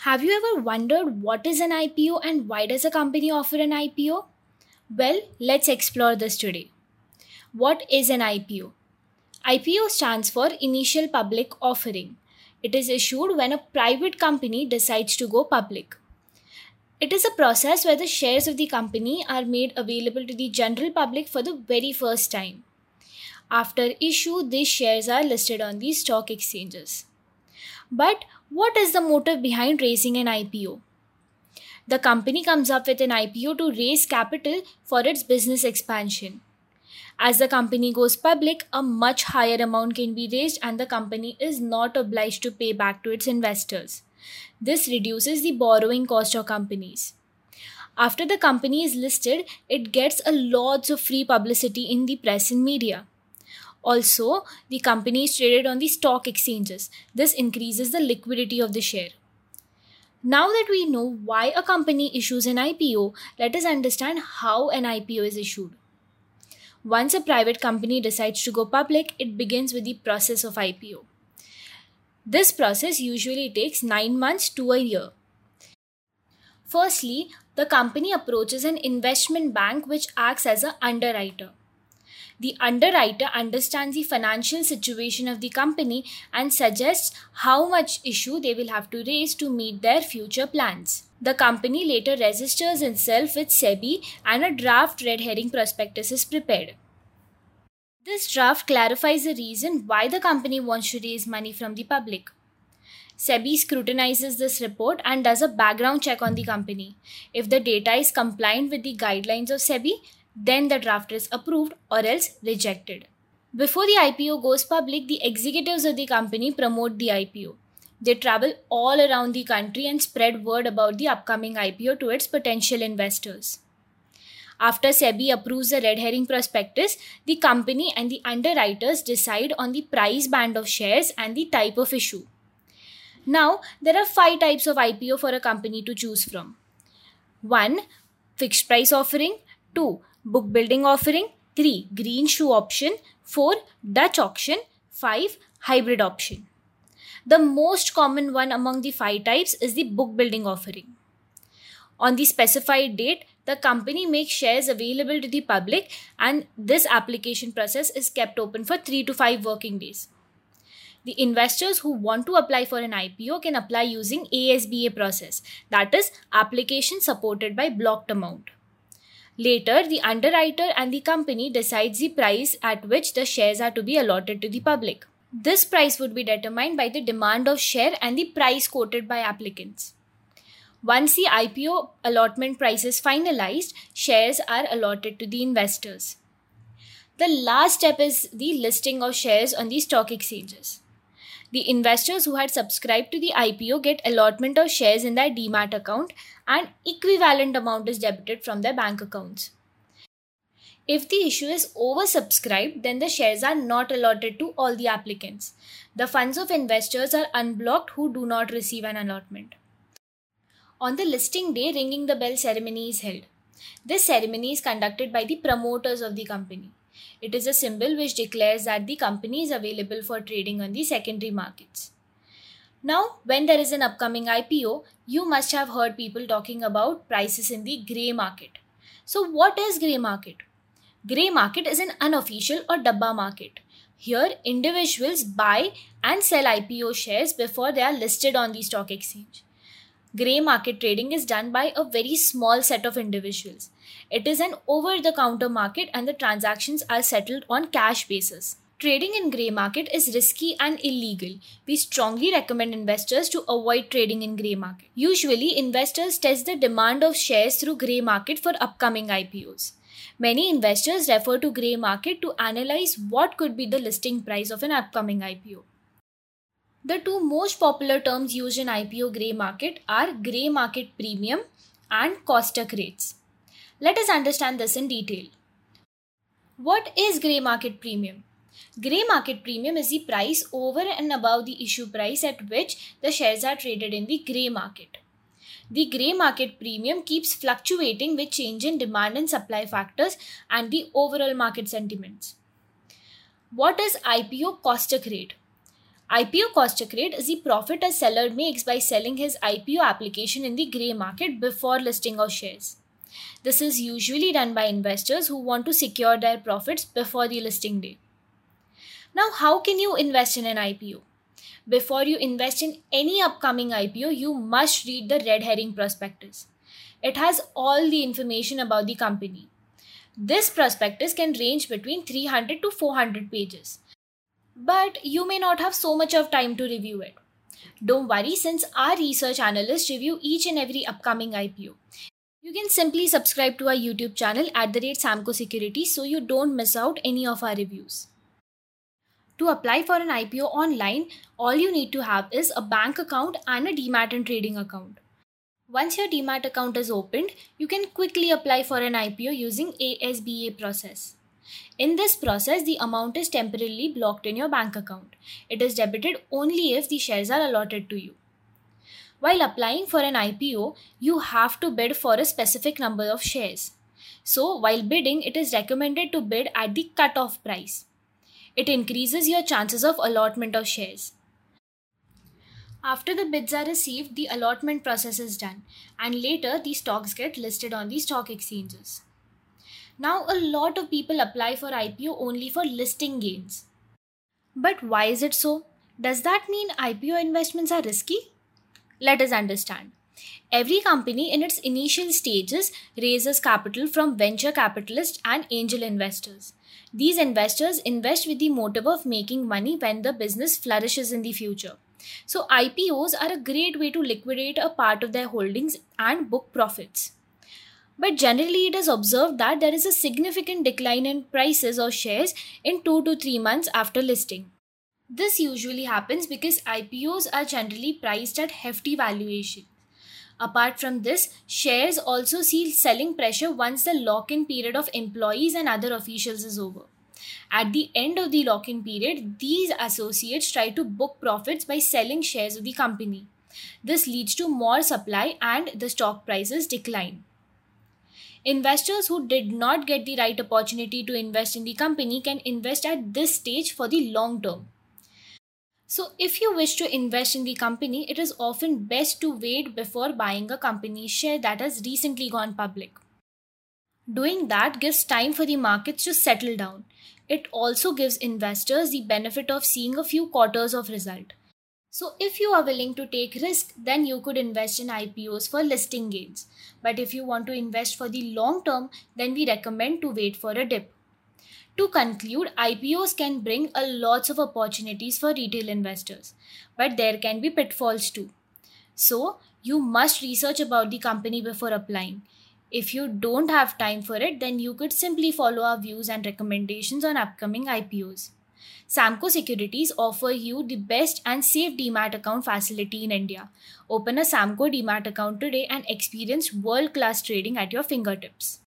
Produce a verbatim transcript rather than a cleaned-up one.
Have you ever wondered what is an I P O and why does a company offer an I P O? Well, let's explore this today. What is an I P O? I P O stands for Initial Public Offering. It is issued when a private company decides to go public. It is a process where the shares of the company are made available to the general public for the very first time. After issue, these shares are listed on the stock exchanges. But what is the motive behind raising an I P O? The company comes up with an I P O to raise capital for its business expansion. As the company goes public, a much higher amount can be raised and the company is not obliged to pay back to its investors. This reduces the borrowing cost of companies. After the company is listed, it gets a lots of free publicity in the press and media. Also, the company is traded on the stock exchanges. This increases the liquidity of the share. Now that we know why a company issues an I P O, let us understand how an I P O is issued. Once a private company decides to go public, it begins with the process of I P O. This process usually takes nine months to a year. Firstly, the company approaches an investment bank which acts as an underwriter. The underwriter understands the financial situation of the company and suggests how much issue they will have to raise to meet their future plans. The company later registers itself with SEBI and a draft red herring prospectus is prepared. This draft clarifies the reason why the company wants to raise money from the public. SEBI scrutinizes this report and does a background check on the company. If the data is compliant with the guidelines of SEBI, then the draft is approved or else rejected. Before the I P O goes public, the executives of the company promote the I P O. They travel all around the country and spread word about the upcoming I P O to its potential investors. After SEBI approves the red herring prospectus, the company and the underwriters decide on the price band of shares and the type of issue. Now, there are five types of I P O for a company to choose from. one. Fixed price offering. two. Book building offering. three. Green shoe option. four. Dutch auction. five. Hybrid option. The most common one among the five types is the book building offering. On the specified date, the company makes shares available to the public and this application process is kept open for three to five working days. The investors who want to apply for an I P O can apply using A S B A process, that is, application supported by blocked amount. Later, the underwriter and the company decides the price at which the shares are to be allotted to the public. This price would be determined by the demand of share and the price quoted by applicants. Once the I P O allotment price is finalized, shares are allotted to the investors. The last step is the listing of shares on the stock exchanges. The investors who had subscribed to the I P O get allotment of shares in their demat account and equivalent amount is debited from their bank accounts. If the issue is oversubscribed, then the shares are not allotted to all the applicants. The funds of investors are unblocked who do not receive an allotment. On the listing day, ringing the bell ceremony is held. This ceremony is conducted by the promoters of the company. It is a symbol which declares that the company is available for trading on the secondary markets. Now, when there is an upcoming I P O, you must have heard people talking about prices in the grey market. So what is grey market? Grey market is an unofficial or dabba market. Here, individuals buy and sell I P O shares before they are listed on the stock exchange. Grey market trading is done by a very small set of individuals. It is an over-the-counter market and the transactions are settled on cash basis. Trading in grey market is risky and illegal. We strongly recommend investors to avoid trading in grey market. Usually, investors test the demand of shares through grey market for upcoming I P Os. Many investors refer to grey market to analyze what could be the listing price of an upcoming I P O. The two most popular terms used in I P O grey market are grey market premium and Kostak rates. Let us understand this in detail. What is grey market premium? Grey market premium is the price over and above the issue price at which the shares are traded in the grey market. The grey market premium keeps fluctuating with change in demand and supply factors and the overall market sentiments. What is I P O Kostak rate? I P O cost accrete is the profit a seller makes by selling his I P O application in the grey market before listing of shares. This is usually done by investors who want to secure their profits before the listing day. Now, how can you invest in an I P O? Before you invest in any upcoming I P O, you must read the red herring prospectus. It has all the information about the company. This prospectus can range between three hundred to four hundred pages. But you may not have so much of time to review it. Don't worry, since our research analysts review each and every upcoming I P O. You can simply subscribe to our YouTube channel at the rate Samco Securities so you don't miss out any of our reviews. To apply for an I P O online, all you need to have is a bank account and a demat and trading account. Once your demat account is opened, you can quickly apply for an I P O using A S B A process. In this process, the amount is temporarily blocked in your bank account. It is debited only if the shares are allotted to you. While applying for an I P O, you have to bid for a specific number of shares. So, while bidding, it is recommended to bid at the cut-off price. It increases your chances of allotment of shares. After the bids are received, the allotment process is done, and later the stocks get listed on the stock exchanges. Now, a lot of people apply for I P O only for listing gains. But why is it so? Does that mean I P O investments are risky? Let us understand. Every company in its initial stages raises capital from venture capitalists and angel investors. These investors invest with the motive of making money when the business flourishes in the future. So I P Os are a great way to liquidate a part of their holdings and book profits. But generally, it is observed that there is a significant decline in prices of shares in two to three months after listing. This usually happens because I P Os are generally priced at hefty valuation. Apart from this, shares also see selling pressure once the lock-in period of employees and other officials is over. At the end of the lock-in period, these associates try to book profits by selling shares of the company. This leads to more supply and the stock prices decline. Investors who did not get the right opportunity to invest in the company can invest at this stage for the long term. So if you wish to invest in the company, it is often best to wait before buying a company's share that has recently gone public. Doing that gives time for the markets to settle down. It also gives investors the benefit of seeing a few quarters of result. So if you are willing to take risk, then you could invest in I P Os for listing gains. But if you want to invest for the long term, then we recommend to wait for a dip. To conclude, I P Os can bring a lots of opportunities for retail investors, but there can be pitfalls too. So, you must research about the company before applying. If you don't have time for it, then you could simply follow our views and recommendations on upcoming I P Os. Samco Securities offer you the best and safe demat account facility in India. Open a Samco demat account today and experience world-class trading at your fingertips.